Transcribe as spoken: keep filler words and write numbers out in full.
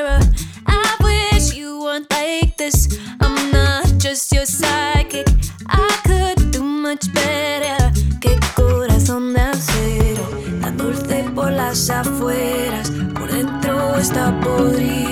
mirror. I wish you weren't like this. I'm not just your psychic. I could do much better. Que corazón de acero, tan dulce por las afueras, por dentro está podrido.